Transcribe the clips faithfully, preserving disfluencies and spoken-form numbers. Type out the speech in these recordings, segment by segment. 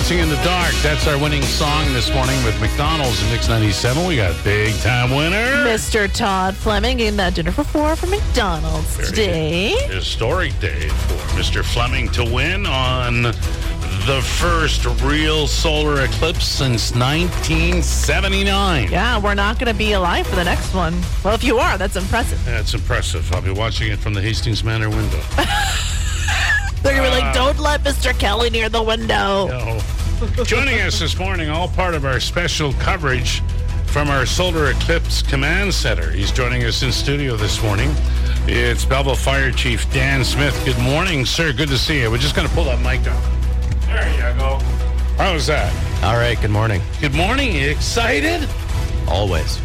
Dancing in the Dark. That's our winning song this morning with McDonald's and Mix ninety-seven. We got big time winner, Mister Todd Fleming, getting that dinner for four from McDonald's Very today. Historic day for Mister Fleming to win on the first real solar eclipse since nineteen seventy-nine. Yeah, we're not going to be alive for the next one. Well, if you are, that's impressive. That's impressive. I'll be watching it from the Hastings Manor window. They're going to be like, Uh, don't let Mister Kelly near the window. No. Joining us this morning, all part of our special coverage from our Solar Eclipse Command Center. He's joining us in studio this morning. It's Belleville Fire Chief Dan Smith. Good morning, sir. Good to see you. We're just going to pull that mic down. There you go. How was that? All right, good morning. Good morning. You excited? Always.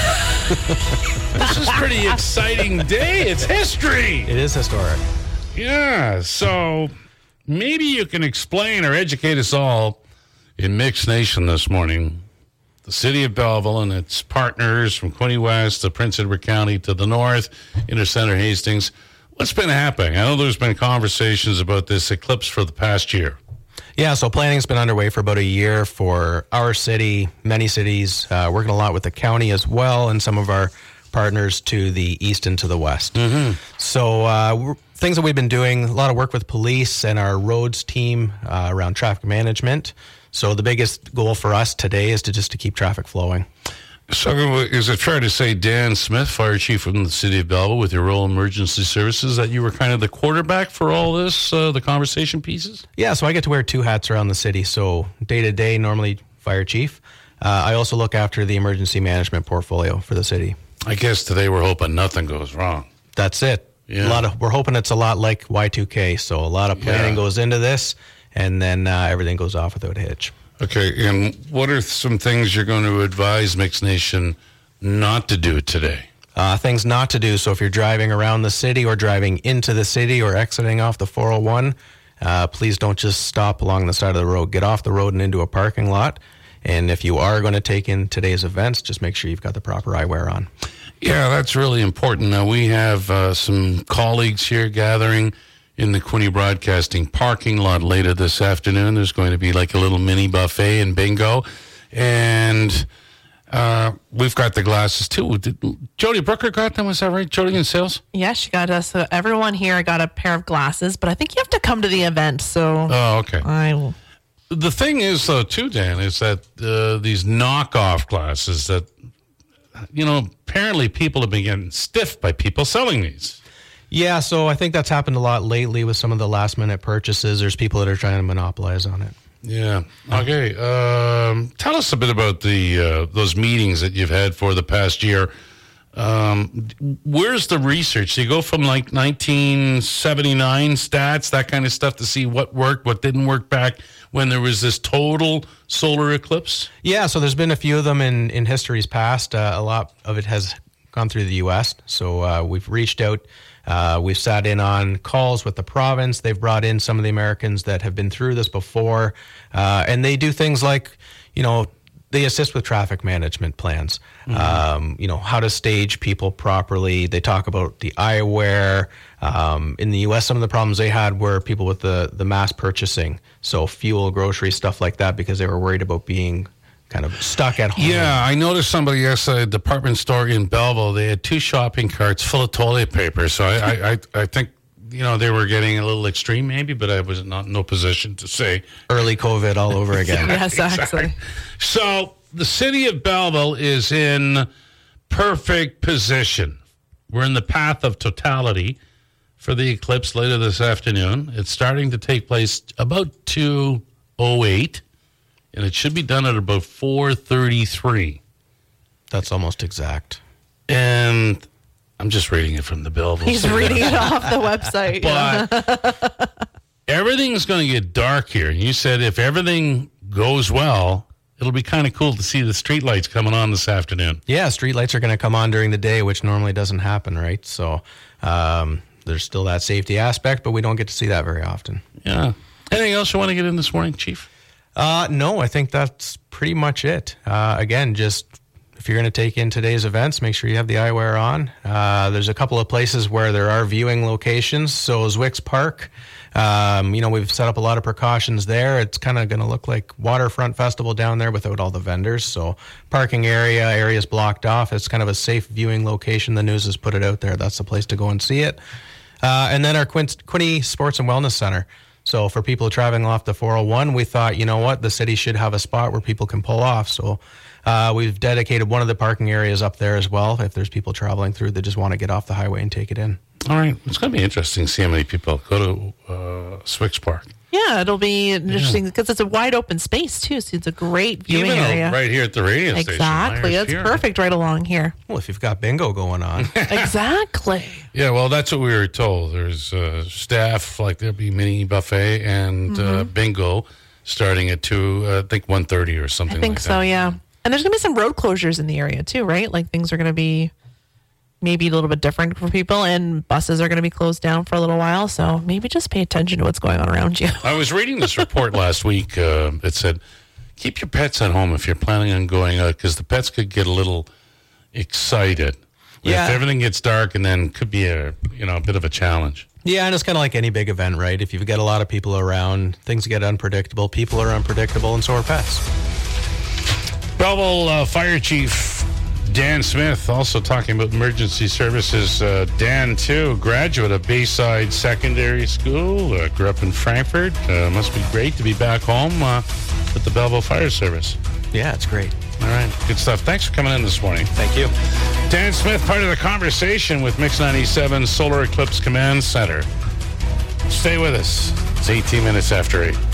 This is a pretty exciting day. It's history. It is historic. Yeah, so maybe you can explain or educate us all in Mix Nation this morning. The city of Belleville and its partners from Quinte West to Prince Edward County to the north, Inner Center Hastings. What's been happening? I know there's been conversations about this eclipse for the past year. Yeah, so planning's been underway for about a year for our city, many cities, uh, working a lot with the county as well, and some of our partners to the east and to the west. Mm-hmm. So uh, we're, things that we've been doing, a lot of work with police and our roads team uh, around traffic management. So the biggest goal for us today is to just to keep traffic flowing. So is it fair to say, Dan Smith, Fire Chief from the city of Belleville, with your role in emergency services, that you were kind of the quarterback for all this, uh, the conversation pieces? Yeah, so I get to wear two hats around the city. So day to day, normally Fire Chief. Uh, I also look after the emergency management portfolio for the city. I guess today we're hoping nothing goes wrong. That's it. Yeah. A lot of we're hoping it's a lot like Y two K. So a lot of planning Yeah. goes into this, and then uh, everything goes off without a hitch. Okay, and what are some things you're going to advise Mix Nation not to do today? Uh, things not to do. So if you're driving around the city or driving into the city or exiting off the four oh one, uh, please don't just stop along the side of the road. Get off the road and into a parking lot. And if you are going to take in today's events, just make sure you've got the proper eyewear on. Yeah, that's really important. Now, we have uh, some colleagues here gathering in the Quinte Broadcasting parking lot later this afternoon. There's going to be like a little mini buffet and bingo. And uh, we've got the glasses, too. Did, Jody Brooker got them, is that right? Jody in sales? Yes, she got us. So everyone here got a pair of glasses, but I think you have to come to the event. So Oh, okay. I will. The thing is, though, too, Dan, is that uh, these knockoff glasses that, you know, apparently people have been getting stiffed by people selling these. Yeah, so I think that's happened a lot lately with some of the last minute purchases. There's people that are trying to monopolize on it. Yeah. Okay. Um, tell us a bit about the uh, those meetings that you've had for the past year. Um, where's the research? Do you go from like nineteen seventy-nine stats, that kind of stuff, to see what worked, what didn't work back when there was this total solar eclipse? Yeah, so there's been a few of them in, in history's past. Uh, a lot of it has gone through the U S. So uh, we've reached out. Uh, we've sat in on calls with the province. They've brought in some of the Americans that have been through this before. Uh, and they do things like, you know, they assist with traffic management plans, mm-hmm. um, you know, how to stage people properly. They talk about the eyewear. Um, in the U S, some of the problems they had were people with the, the mass purchasing, so fuel, grocery, stuff like that, because they were worried about being kind of stuck at home. Yeah, I noticed somebody yesterday at a department store in Belleville, they had two shopping carts full of toilet paper. So I, I, I, I think, you know, they were getting a little extreme maybe, but I was not in no position to say. Early COVID all over again. Yes, actually. So the city of Belleville is in perfect position. We're in the path of totality for the eclipse later this afternoon. It's starting to take place about two oh eight, and it should be done at about four thirty-three. That's almost exact. And I'm just reading it from the Belleville. He's reading it off the website. But everything's going to get dark here. You said if everything goes well, it'll be kind of cool to see the streetlights coming on this afternoon. Yeah, street lights are going to come on during the day, which normally doesn't happen, right? So um, there's still that safety aspect, but we don't get to see that very often. Yeah. Anything else you want to get in this morning, Chief? Uh, no, I think that's pretty much it. Uh, again, just if you're going to take in today's events, make sure you have the eyewear on. Uh, there's a couple of places where there are viewing locations. So Zwick's Park, Um, you know, we've set up a lot of precautions there. It's kind of going to look like Waterfront Festival down there without all the vendors. So parking area, areas blocked off. It's kind of a safe viewing location. The news has put it out there. That's the place to go and see it. Uh, and then our Quin- Quinte Sports and Wellness Center. So for people traveling off the four oh one, we thought, you know what, the city should have a spot where people can pull off. So uh, we've dedicated one of the parking areas up there as well if there's people traveling through that just want to get off the highway and take it in. All right. It's going to be interesting to see how many people go to uh, Swix Park. Yeah, it'll be interesting because it's a wide open space too, so it's a great viewing Even area. right here at the radio station. Exactly, Myers that's here. perfect right along here. Well, if you've got bingo going on. Exactly. Yeah, well, that's what we were told. There's uh, staff, like there'll be mini buffet and Mm-hmm. uh, bingo starting at two, uh, I think one thirty or something I think like so. that. Yeah, and there's gonna be some road closures in the area too, right? Like things are gonna be maybe a little bit different for people, and buses are gonna be closed down for a little while. So maybe just pay attention to what's going on around you. I was reading this report last week. Uh, it said, keep your pets at home if you're planning on going out, because the pets could get a little excited. Yeah. If everything gets dark, and then could be a you know a bit of a challenge. Yeah, and it's kind of like any big event, right? If you've got a lot of people around, things get unpredictable. People are unpredictable, and so are pets. Belleville uh, Fire Chief Dan Smith also talking about emergency services. Uh, Dan, too, graduate of Bayside Secondary School, uh, grew up in Frankfurt. Uh, must be great to be back home uh, with the Belleville Fire Service. Yeah, it's great. All right, good stuff. Thanks for coming in this morning. Thank you. Dan Smith, part of the conversation with Mix ninety-seven Solar Eclipse Command Center. Stay with us. It's eighteen minutes after eight.